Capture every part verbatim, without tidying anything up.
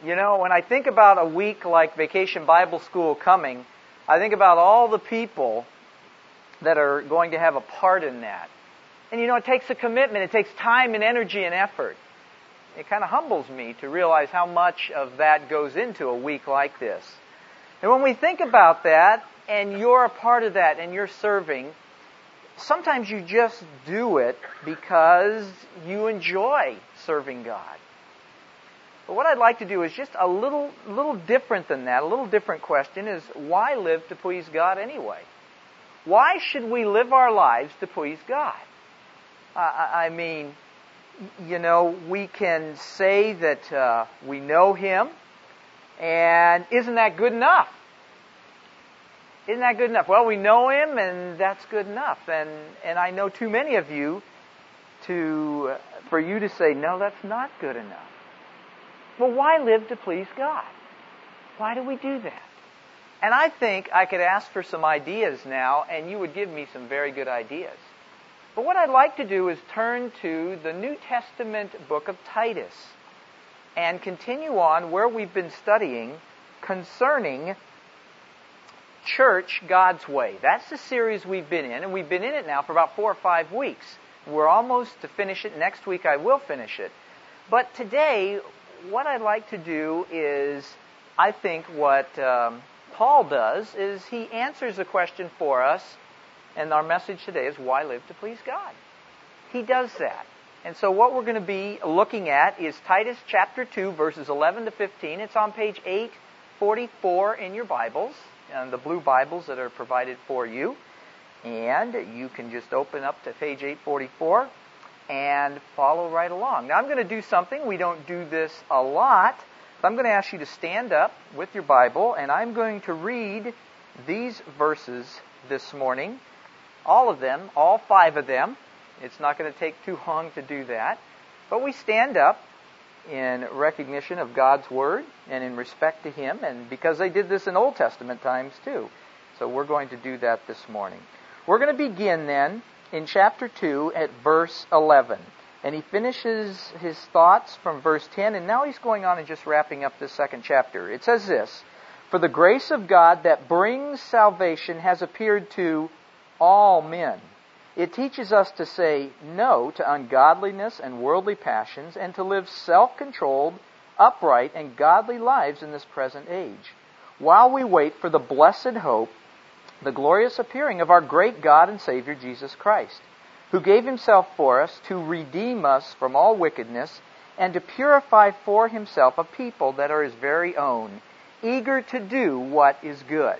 You know, when I think about a week like Vacation Bible School coming, I think about all the people that are going to have a part in that. And you know, it takes a commitment. It takes time and energy and effort. It kind of humbles me to realize how much of that goes into a week like this. And when we think about that, and you're a part of that, and you're serving, sometimes you just do it because you enjoy serving God. But what I'd like to do is just a little, little different than that. A little different question is, why live to please God anyway? Why should we live our lives to please God? I mean, you know, we can say that uh, we know Him, and isn't that good enough? Isn't that good enough? Well, we know Him, and that's good enough. And and I know too many of you to for you to say, no, that's not good enough. Well, why live to please God? Why do we do that? And I think I could ask for some ideas now, and you would give me some very good ideas. But what I'd like to do is turn to the New Testament book of Titus and continue on where we've been studying concerning church God's way. That's the series we've been in, and we've been in it now for about four or five weeks. We're almost to finish it. Next week I will finish it. But today, what I'd like to do is, I think what um, Paul does is he answers a question for us. And our message today is, why live to please God? He does that. And so what we're going to be looking at is Titus chapter two, verses eleven to fifteen. It's on page eight forty-four in your Bibles, and the blue Bibles that are provided for you. And you can just open up to page eight forty-four and follow right along. Now I'm going to do something. We don't do this a lot. So I'm going to ask you to stand up with your Bible, and I'm going to read these verses this morning. All of them, all five of them. It's not going to take too long to do that. But we stand up in recognition of God's Word and in respect to Him, and because they did this in Old Testament times too. So we're going to do that this morning. We're going to begin then in chapter two at verse eleven. And he finishes his thoughts from verse ten, and now he's going on and just wrapping up this second chapter. It says this, "For the grace of God that brings salvation has appeared to all men. It teaches us to say no to ungodliness and worldly passions, and to live self-controlled, upright, and godly lives in this present age, while we wait for the blessed hope, the glorious appearing of our great God and Savior Jesus Christ, who gave Himself for us to redeem us from all wickedness, and to purify for Himself a people that are His very own, eager to do what is good.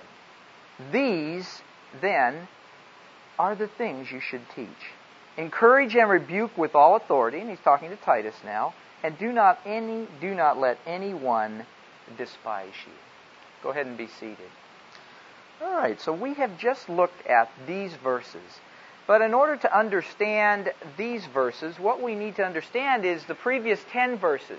These, then, are the things you should teach. Encourage and rebuke with all authority," and he's talking to Titus now, "and do not any do not let anyone despise you." Go ahead and be seated. All right, so we have just looked at these verses. But in order to understand these verses, what we need to understand is the previous ten verses.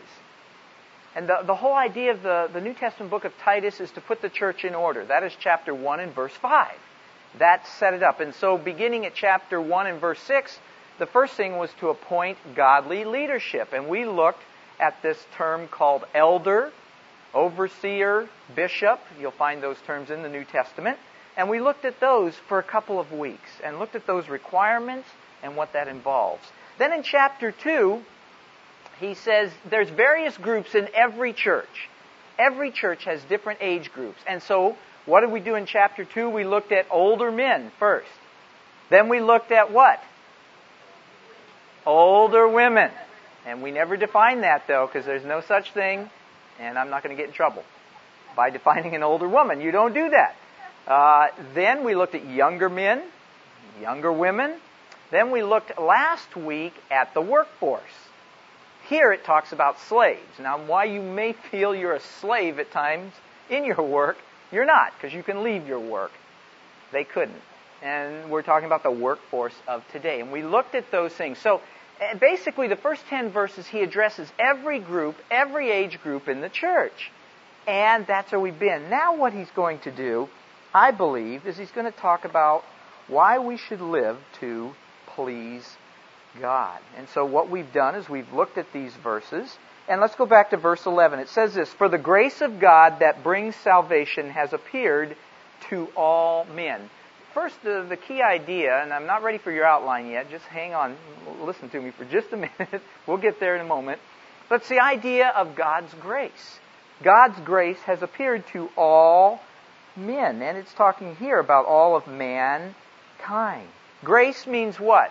And the, the whole idea of the, the New Testament book of Titus is to put the church in order. That is chapter one and verse five. That set it up. And so beginning at chapter one and verse six, the first thing was to appoint godly leadership. And we looked at this term called elder, overseer, bishop. You'll find those terms in the New Testament. And we looked at those for a couple of weeks and looked at those requirements and what that involves. Then in chapter two, he says there's various groups in every church. Every church has different age groups. And so what did we do in chapter two? We looked at older men first. Then we looked at what? Older women. And we never defined that, though, because there's no such thing, and I'm not going to get in trouble by defining an older woman. You don't do that. Uh, then we looked at younger men, younger women. Then we looked last week at the workforce. Here it talks about slaves. Now, why you may feel you're a slave at times in your work, you're not, because you can leave your work. They couldn't. And we're talking about the workforce of today. And we looked at those things. So basically the first ten verses, he addresses every group, every age group in the church. And that's where we've been. Now what he's going to do, I believe, is he's going to talk about why we should live to please God. And so what we've done is we've looked at these verses, And let's go back to verse eleven. It says this, "For the grace of God that brings salvation has appeared to all men." First, the, the key idea, and I'm not ready for your outline yet. Just hang on. Listen to me for just a minute. We'll get there in a moment. But it's the idea of God's grace. God's grace has appeared to all men. And it's talking here about all of mankind. Grace means what?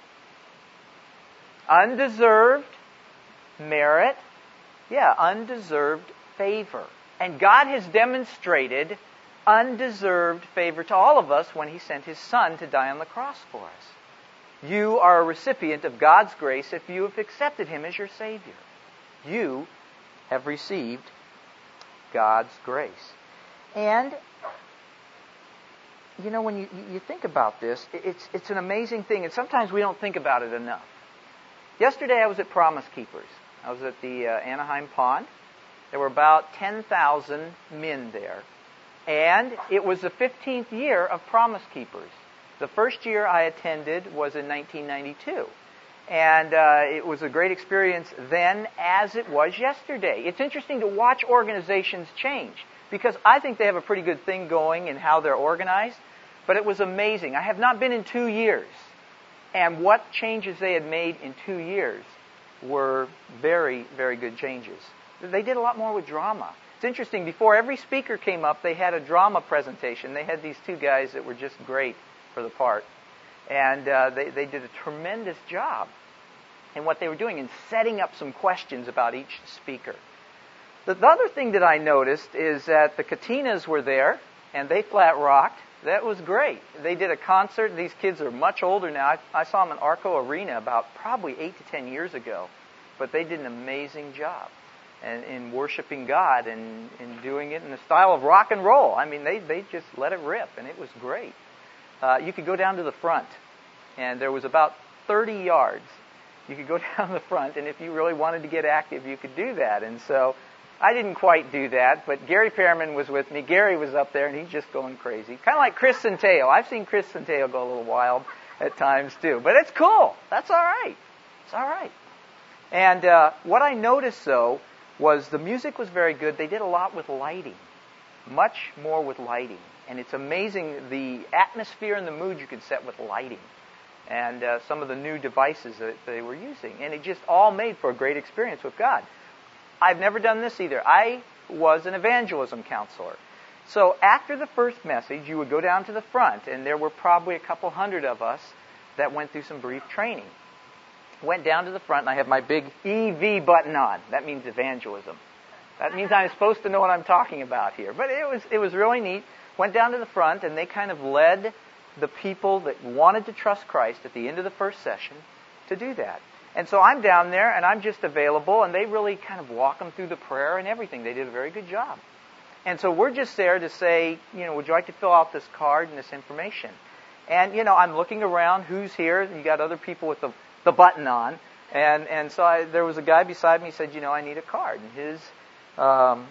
Undeserved merit. Yeah, undeserved favor. And God has demonstrated undeserved favor to all of us when He sent His Son to die on the cross for us. You are a recipient of God's grace if you have accepted Him as your Savior. You have received God's grace. And, you know, when you, you think about this, it's, it's an amazing thing, and sometimes we don't think about it enough. Yesterday I was at Promise Keepers. I was at the uh, Anaheim Pond. There were about ten thousand men there. And it was the fifteenth year of Promise Keepers. The first year I attended was in nineteen ninety-two. And uh, it was a great experience then as it was yesterday. It's interesting to watch organizations change because I think they have a pretty good thing going in how they're organized. But it was amazing. I have not been in two years. And what changes they had made in two years were very, very good changes. They did a lot more with drama. It's interesting, before every speaker came up, they had a drama presentation. They had these two guys that were just great for the part. And uh, they, they did a tremendous job in what they were doing in setting up some questions about each speaker. The, the other thing that I noticed is that the Katinas were there, and they flat rocked. That was great. They did a concert. These kids are much older now. I, I saw them in Arco Arena about probably eight to ten years ago. But they did an amazing job and in worshiping God and in doing it in the style of rock and roll. I mean, they, they just let it rip, and it was great. Uh, you could go down to the front, and there was about thirty yards. You could go down the front, and if you really wanted to get active, you could do that. And so I didn't quite do that, but Gary Pearman was with me. Gary was up there, and he's just going crazy. Kind of like Chris Centeo. I've seen Chris Centeo go a little wild at times, too. But it's cool. That's all right. It's all right. And uh, what I noticed, though, was the music was very good. They did a lot with lighting, much more with lighting. And it's amazing the atmosphere and the mood you could set with lighting and uh, some of the new devices that they were using. And it just all made for a great experience with God. I've never done this either. I was an evangelism counselor. So after the first message, you would go down to the front, and there were probably a couple hundred of us that went through some brief training. Went down to the front, and I have my big E V button on. That means evangelism. That means I'm supposed to know what I'm talking about here. But it was it was really neat. Went down to the front, and they kind of led the people that wanted to trust Christ at the end of the first session to do that. And so I'm down there, and I'm just available, and they really kind of walk them through the prayer and everything. They did a very good job. And so we're just there to say, you know, would you like to fill out this card and this information? And, you know, I'm looking around, who's here? You got other people with the the button on, and and so I, there was a guy beside me. He said, you know, I need a card. And his, um,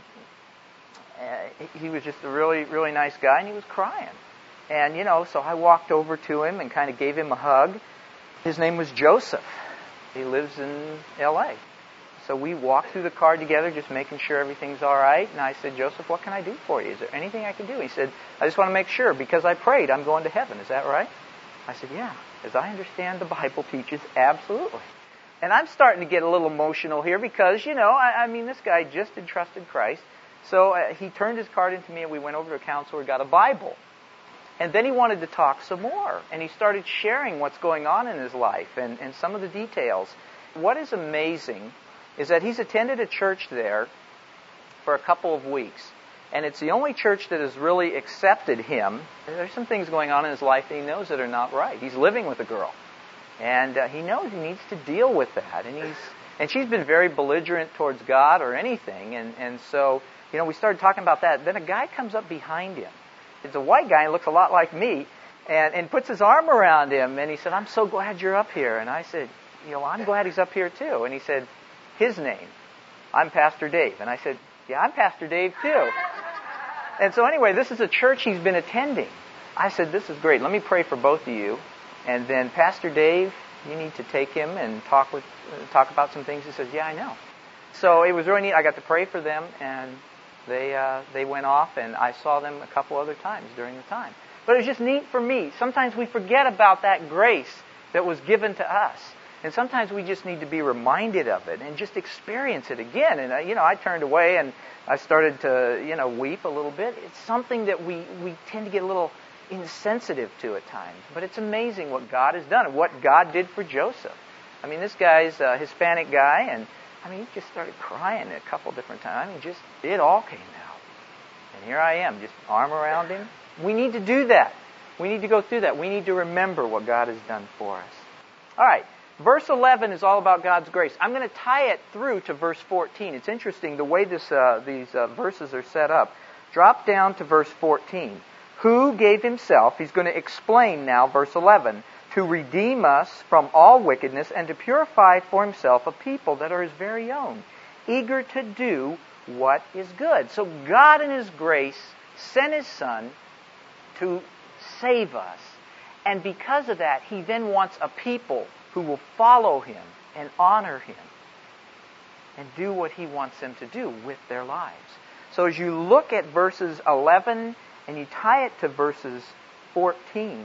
uh, he was just a really really nice guy, and he was crying. And you know, so I walked over to him and kind of gave him a hug. His name was Joseph. He lives in L A. So we walked through the card together, just making sure everything's all right. And I said, Joseph, what can I do for you? Is there anything I can do? He said, I just want to make sure because I prayed, I'm going to heaven. Is that right? I said, yeah. As I understand, the Bible teaches absolutely. And I'm starting to get a little emotional here because, you know, I, I mean, this guy just entrusted Christ. So uh, he turned his card into me, and we went over to a counselor and got a Bible. And then he wanted to talk some more. And he started sharing what's going on in his life and, and some of the details. What is amazing is that he's attended a church there for a couple of weeks. And it's the only church that has really accepted him. There's some things going on in his life that he knows that are not right. He's living with a girl. And uh, he knows he needs to deal with that. And he's and she's been very belligerent towards God or anything. And, and so, you know, we started talking about that. Then a guy comes up behind him. It's a white guy. He looks a lot like me. And, and puts his arm around him. And he said, I'm so glad you're up here. And I said, you know, I'm glad he's up here too. And he said, his name. I'm Pastor Dave. And I said, yeah, I'm Pastor Dave too. And so anyway, this is a church he's been attending. I said, this is great. Let me pray for both of you. And then Pastor Dave, you need to take him and talk with, uh, talk about some things. He says, yeah, I know. So it was really neat. I got to pray for them, and they uh, they went off, and I saw them a couple other times during the time. But it was just neat for me. Sometimes we forget about that grace that was given to us. And sometimes we just need to be reminded of it and just experience it again. And, uh, you know, I turned away and I started to, you know, weep a little bit. It's something that we, we tend to get a little insensitive to at times. But it's amazing what God has done and what God did for Joseph. I mean, this guy's a Hispanic guy, and, I mean, he just started crying a couple different times. I mean, just, it all came out. And here I am, just arm around him. We need to do that. We need to go through that. We need to remember what God has done for us. All right. Verse eleven is all about God's grace. I'm going to tie it through to verse fourteen. It's interesting the way this uh, these uh, verses are set up. Drop down to verse fourteen. Who gave himself, he's going to explain now, verse eleven, to redeem us from all wickedness and to purify for himself a people that are his very own, eager to do what is good. So God in his grace sent his Son to save us. And because of that, he then wants a people who will follow him and honor him and do what he wants them to do with their lives. So as you look at verses eleven and you tie it to verses fourteen,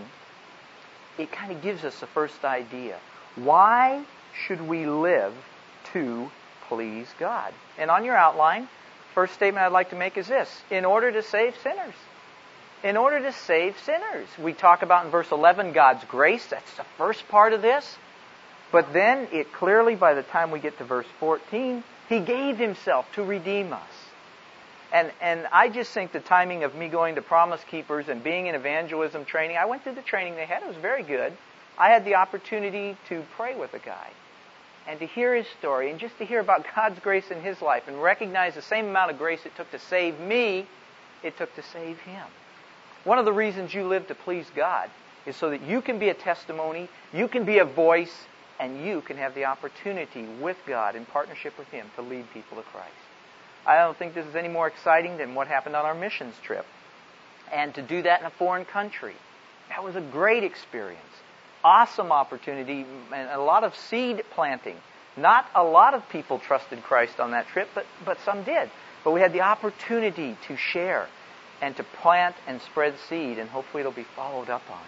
it kind of gives us the first idea. Why should we live to please God? And on your outline, first statement I'd like to make is this: in order to save sinners. In order to save sinners. We talk about in verse eleven God's grace. That's the first part of this. But then it clearly, by the time we get to verse fourteen, he gave himself to redeem us. And and I just think the timing of me going to Promise Keepers and being in evangelism training, I went through the training they had. It was very good. I had the opportunity to pray with a guy and to hear his story and just to hear about God's grace in his life and recognize the same amount of grace it took to save me, it took to save him. One of the reasons you live to please God is so that you can be a testimony, you can be a voice, and you can have the opportunity with God in partnership with him to lead people to Christ. I don't think this is any more exciting than what happened on our missions trip. And to do that in a foreign country, that was a great experience. Awesome opportunity and a lot of seed planting. Not a lot of people trusted Christ on that trip, but, but some did. But we had the opportunity to share and to plant and spread seed, and hopefully it'll be followed up on.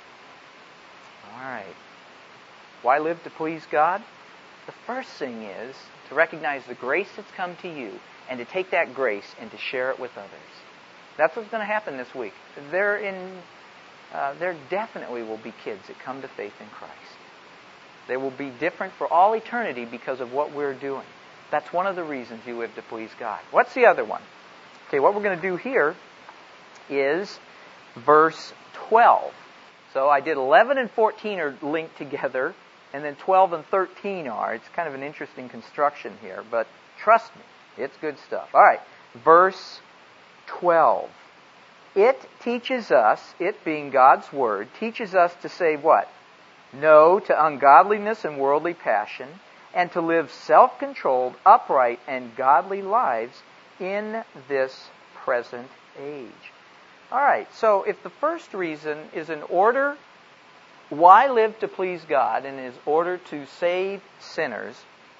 All right. Why live to please God? The first thing is to recognize the grace that's come to you and to take that grace and to share it with others. That's what's going to happen this week. There, in, uh, there definitely will be kids that come to faith in Christ. They will be different for all eternity because of what we're doing. That's one of the reasons you live to please God. What's the other one? Okay, what we're going to do here is verse twelve. So I did eleven and fourteen are linked together, and then twelve and thirteen are. It's kind of an interesting construction here, but trust me, it's good stuff. All right, verse twelve. It teaches us, it being God's Word, teaches us to say what? No to ungodliness and worldly passion, and to live self-controlled, upright, and godly lives in this present age. All right, so if the first reason is in order, why live to please God, and is order to save sinners,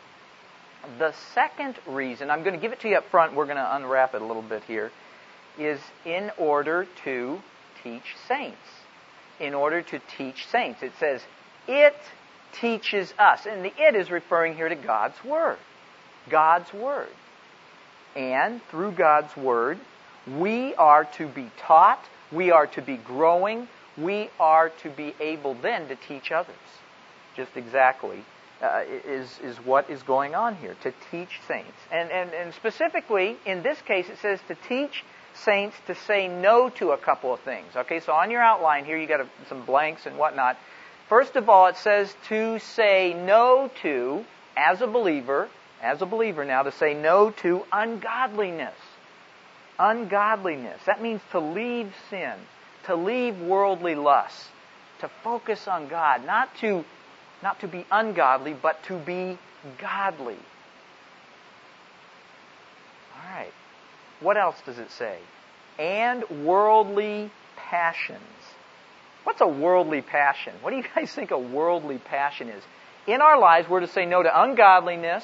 the second reason, I'm going to give it to you up front, we're going to unwrap it a little bit here, is in order to teach saints. In order to teach saints. It says, it teaches us. And the it is referring here to God's Word. God's Word. And through God's Word, we are to be taught, we are to be growing, we are to be able then to teach others. Just exactly uh, is, is what is going on here, to teach saints. And, and, and specifically, in this case, it says to teach saints to say no to a couple of things. Okay, so on your outline here, you got a, some blanks and whatnot. First of all, it says to say no to, as a believer, as a believer now, to say no to ungodliness. Ungodliness. That means to leave sin, to leave worldly lusts, to focus on God, not to, not to be ungodly, but to be godly. All right. What else does it say? And worldly passions. What's a worldly passion? What do you guys think a worldly passion is? In our lives, we're to say no to ungodliness,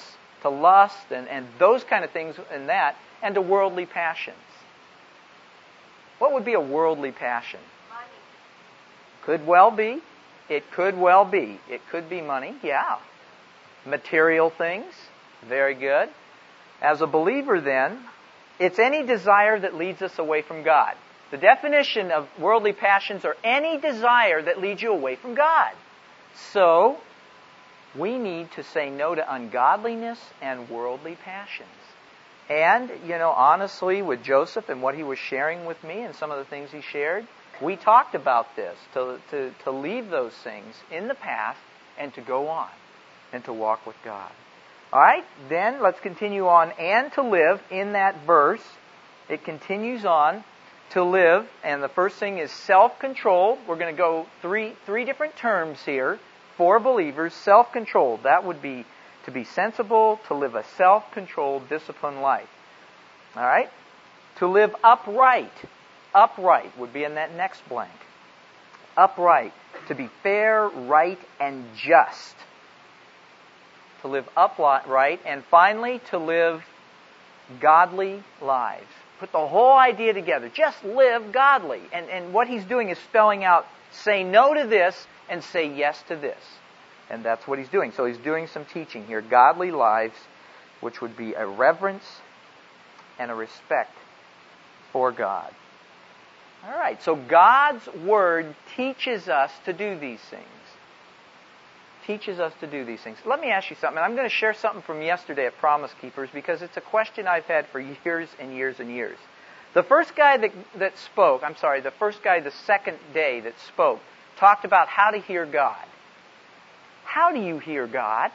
to lust and, and those kind of things and that, and to worldly passions. What would be a worldly passion? Money. Could well be. It could well be. It could be money, yeah. Material things, very good. As a believer then, it's any desire that leads us away from God. The definition of worldly passions are any desire that leads you away from God. So, we need to say no to ungodliness and worldly passions. And, you know, honestly, with Joseph and what he was sharing with me and some of the things he shared, we talked about this, to, to, to leave those things in the past and to go on and to walk with God. All right, then let's continue on. And to live, in that verse, it continues on to live, and the first thing is self-control. We're going to go three three different terms here for believers. Self-control, that would be to be sensible, to live a self-controlled, disciplined life. All right? To live upright. Upright would be in that next blank. Upright. To be fair, right, and just. To live upright. And finally, to live godly lives. Put the whole idea together. Just live godly. And, and what he's doing is spelling out, say no to this and say yes to this. And that's what he's doing. So he's doing some teaching here. Godly lives, which would be a reverence and a respect for God. All right, so God's Word teaches us to do these things. Teaches us to do these things. Let me ask you something. I'm going to share something from yesterday at Promise Keepers because it's a question I've had for years and years and years. The first guy that, that spoke, I'm sorry, the first guy the second day that spoke, talked about how to hear God. How do you hear God?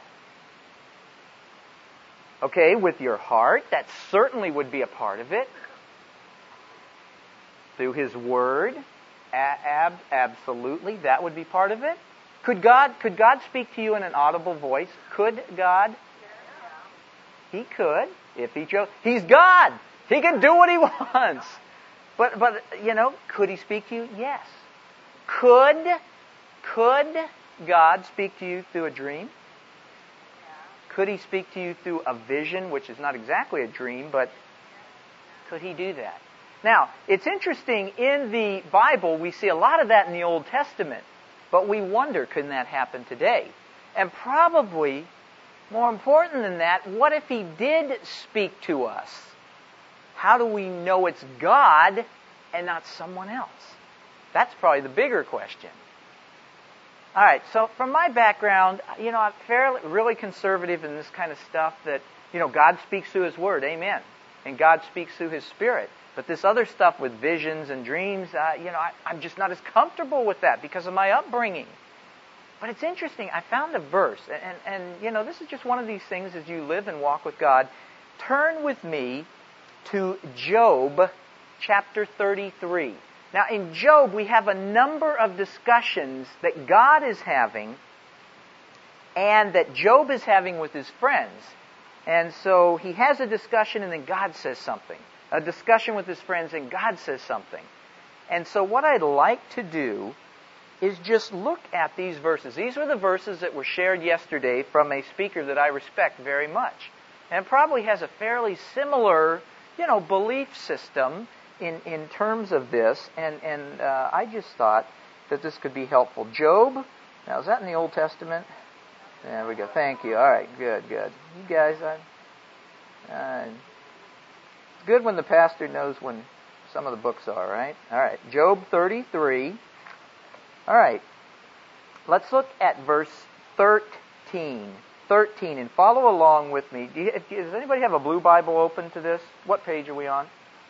Okay, with your heart. That certainly would be a part of it. Through His Word. Ab- absolutely, that would be part of it. Could God, could God speak to you in an audible voice? Could God? He could, if He chose. He's God. He can do what He wants. But, but you know, could He speak to you? Yes. Could, could God speak to you through a dream? Could He speak to you through a vision, which is not exactly a dream, but could He do that? Now, it's interesting, in the Bible, we see a lot of that in the Old Testament. But we wonder, couldn't that happen today? And probably, more important than that, what if He did speak to us? How do we know it's God and not someone else? That's probably the bigger question. All right, so from my background, you know, I'm fairly, really conservative in this kind of stuff that, you know, God speaks through His Word, amen. And God speaks through His Spirit. But this other stuff with visions and dreams, uh, you know, I, I'm just not as comfortable with that because of my upbringing. But it's interesting. I found a verse, and, and, and, you know, this is just one of these things as you live and walk with God. Turn with me to Job chapter thirty-three. Now, in Job, we have a number of discussions that God is having and that Job is having with his friends. And so he has a discussion and then God says something. A discussion with his friends and God says something. And so what I'd like to do is just look at these verses. These were the verses that were shared yesterday from a speaker that I respect very much. And probably has a fairly similar, you know, belief system in, in terms of this. And, and uh, I just thought that this could be helpful. Job, now is that in the Old Testament? There we go. Thank you. All right, good, good. You guys, I... Uh, It's good when the pastor knows when some of the books are, right? All right, Job thirty-three. All right, let's look at verse thirteen. thirteen, and follow along with me. Do you, does anybody have a blue Bible open to this? What page are we on?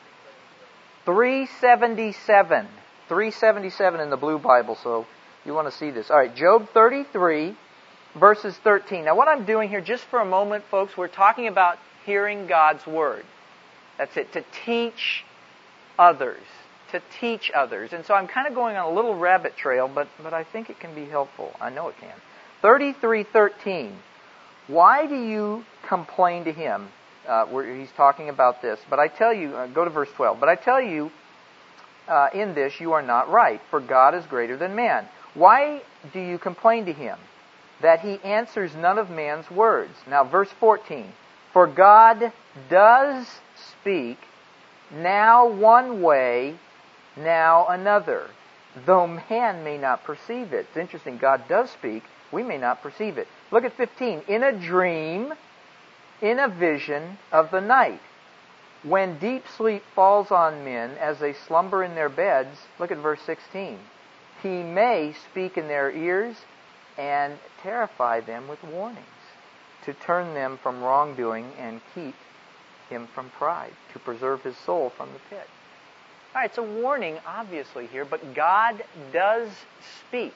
three seventy-seven. three seventy-seven in the blue Bible, so you want to see this. All right, Job thirty-three, verses thirteen. Now, what I'm doing here, just for a moment, folks, we're talking about hearing God's Word. That's it, to teach others, to teach others. And so I'm kind of going on a little rabbit trail, but, but I think it can be helpful. I know it can. thirty-three thirteen. Why do you complain to him? Uh, where he's talking about this. But I tell you, uh, go to verse twelve. But I tell you, uh, in this you are not right, for God is greater than man. Why do you complain to him? That he answers none of man's words. Now, verse fourteen. For God does speak, now one way, now another, though man may not perceive it. It's interesting, God does speak, we may not perceive it. Look at fifteen. In a dream, in a vision of the night, when deep sleep falls on men as they slumber in their beds, look at verse sixteen. He may speak in their ears and terrify them with warnings, to turn them from wrongdoing and keep him from pride, to preserve his soul from the pit. All right, it's a warning, obviously, here, but God does speak.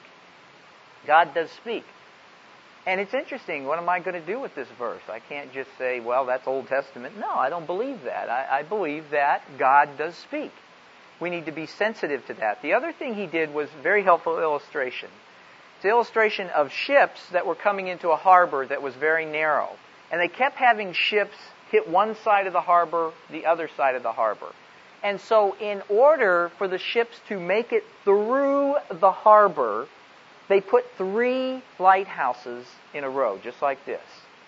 God does speak. And it's interesting, what am I going to do with this verse? I can't just say, well, that's Old Testament. No, I don't believe that. I, I believe that God does speak. We need to be sensitive to that. The other thing he did was very helpful illustration. It's an illustration of ships that were coming into a harbor that was very narrow. And they kept having ships hit one side of the harbor, the other side of the harbor. And so in order for the ships to make it through the harbor, they put three lighthouses in a row, just like this.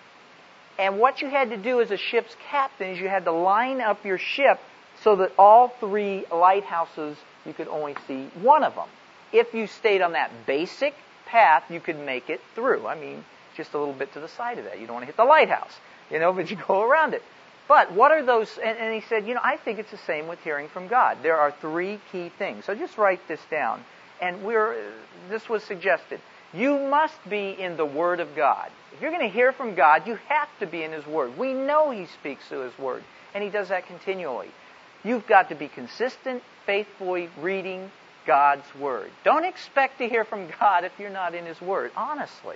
And what you had to do as a ship's captain is you had to line up your ship so that all three lighthouses, you could only see one of them. If you stayed on that basic path, you could make it through. I mean, just a little bit to the side of that. You don't want to hit the lighthouse, you know, but you go around it. But what are those, and, and he said, you know, I think it's the same with hearing from God. There are three key things. So just write this down. And we're, this was suggested. You must be in the Word of God. If you're going to hear from God, you have to be in His Word. We know He speaks through His Word, and He does that continually. You've got to be consistent, faithfully reading God's Word. Don't expect to hear from God if you're not in His Word, honestly.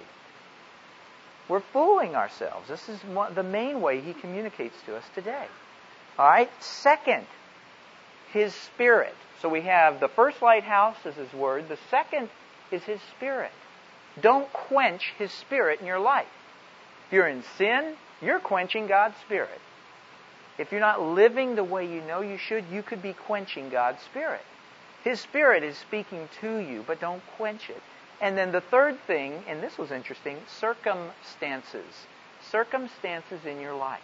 We're fooling ourselves. This is one, the main way He communicates to us today. All right? Second, His Spirit. So we have the first lighthouse is His Word. The second is His Spirit. Don't quench His Spirit in your life. If you're in sin, you're quenching God's Spirit. If you're not living the way you know you should, you could be quenching God's Spirit. His Spirit is speaking to you, but don't quench it. And then the third thing, and this was interesting, circumstances. Circumstances in your life.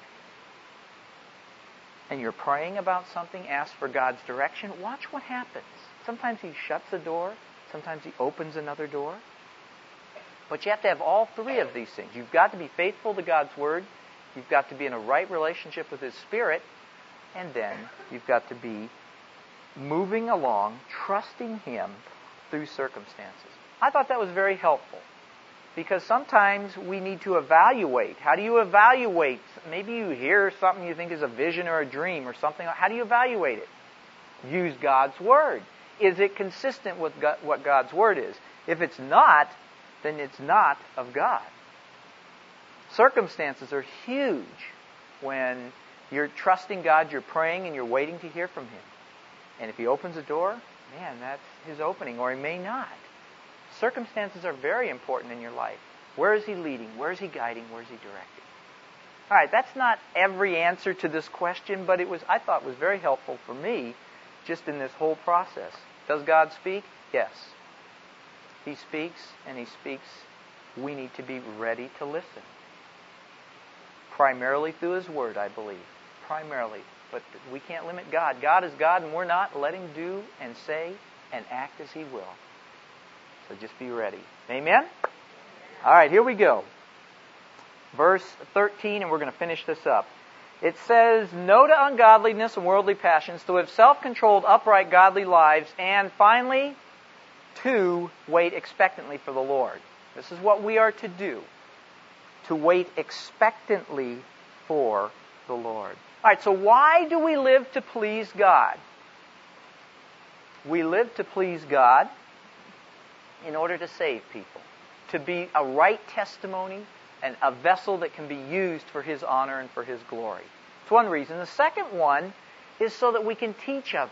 And you're praying about something, ask for God's direction, watch what happens. Sometimes He shuts a door, sometimes He opens another door. But you have to have all three of these things. You've got to be faithful to God's Word, you've got to be in a right relationship with His Spirit, and then you've got to be moving along, trusting Him through circumstances. I thought that was very helpful. Because sometimes we need to evaluate. How do you evaluate? Maybe you hear something you think is a vision or a dream or something. How do you evaluate it? Use God's Word. Is it consistent with God, what God's Word is? If it's not, then it's not of God. Circumstances are huge when you're trusting God, you're praying, and you're waiting to hear from Him. And if He opens a door, man, that's His opening, or He may not. Circumstances are very important in your life. Where is He leading? Where is He guiding? Where is He directing? All right, that's not every answer to this question, but it was, I thought, was very helpful for me just in this whole process. Does God speak? Yes. He speaks, and He speaks. We need to be ready to listen. Primarily through His Word, I believe. Primarily. But we can't limit God. God is God, and we're not. Let Him do and say and act as He will. So just be ready. Amen? All right, here we go. Verse thirteen, and we're going to finish this up. It says, no to ungodliness and worldly passions, to live self-controlled, upright, godly lives, and finally, to wait expectantly for the Lord. This is what we are to do. To wait expectantly for the Lord. All right, so why do we live to please God? We live to please God in order to save people, to be a right testimony and a vessel that can be used for His honor and for His glory. It's one reason. The second one is so that we can teach others.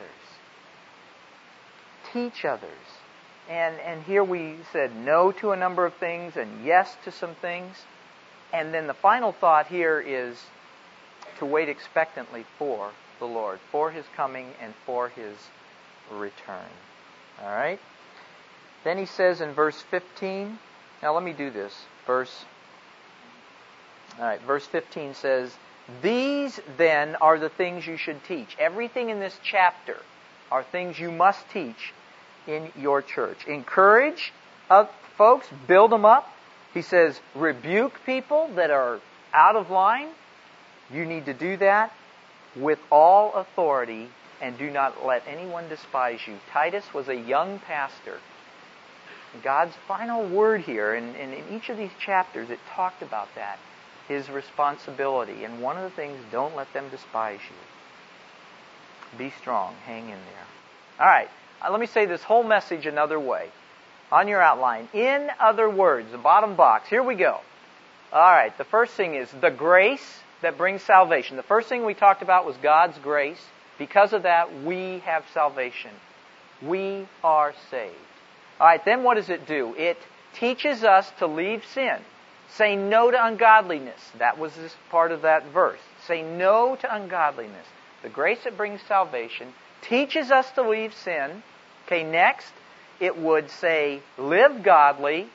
Teach others. And, and here we said no to a number of things and yes to some things. And then the final thought here is to wait expectantly for the Lord, for His coming and for His return. All right? Then he says in verse fifteen, now let me do this. Verse, all right, verse fifteen says, These, then, are the things you should teach. Everything in this chapter are things you must teach in your church. Encourage uh, folks, build them up. He says, rebuke people that are out of line. You need to do that with all authority, and do not let anyone despise you. Titus was a young pastor. God's final word here, and, and in each of these chapters, it talked about that, his responsibility. And one of the things, don't let them despise you. Be strong. Hang in there. All right. Uh, let me say this whole message another way. On your outline, in other words, the bottom box, here we go. All right. The first thing is the grace that brings salvation. The first thing we talked about was God's grace. Because of that, we have salvation. We are saved. All right, then what does it do? It teaches us to leave sin. Say no to ungodliness. That was this part of that verse. Say no to ungodliness. The grace that brings salvation teaches us to leave sin. Okay, next, it would say live godly,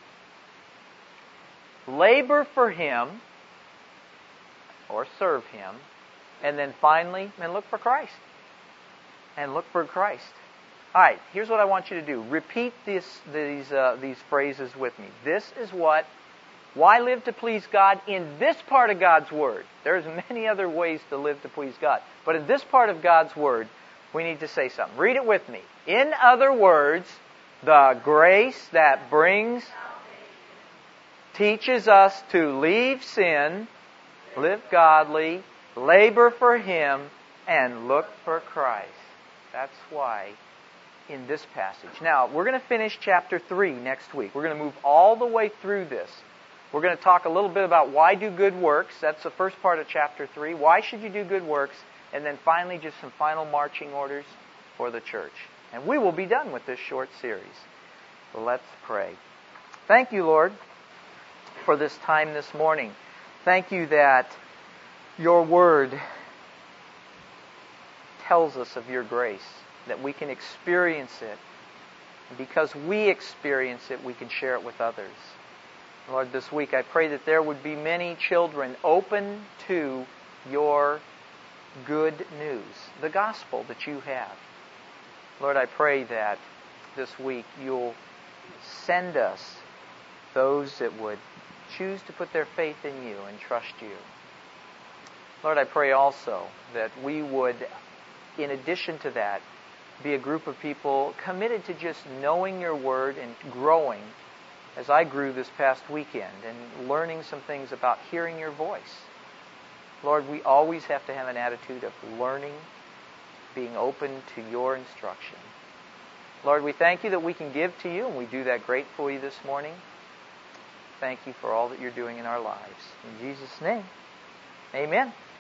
labor for Him, or serve Him, and then finally, and look for Christ. And look for Christ. All right, here's what I want you to do. Repeat this, these, uh, these phrases with me. This is what, why live to please God in this part of God's Word. There's many other ways to live to please God. But in this part of God's Word, we need to say something. Read it with me. In other words, the grace that brings, teaches us to leave sin, live godly, labor for Him, and look for Christ. That's why in this passage. Now, we're going to finish chapter three next week. We're going to move all the way through this. We're going to talk a little bit about why do good works. That's the first part of chapter three. Why should you do good works? And then finally, just some final marching orders for the church. And we will be done with this short series. Let's pray. Thank you, Lord, for this time this morning. Thank you that your Word tells us of your grace, that we can experience it. And because we experience it, we can share it with others. Lord, this week I pray that there would be many children open to your good news, the gospel that you have. Lord, I pray that this week you'll send us those that would choose to put their faith in you and trust you. Lord, I pray also that we would, in addition to that, be a group of people committed to just knowing your Word and growing, as I grew this past weekend, and learning some things about hearing your voice. Lord, we always have to have an attitude of learning, being open to your instruction. Lord, we thank you that we can give to you, and we do that gratefully this morning. Thank you for all that you're doing in our lives. In Jesus' name, amen.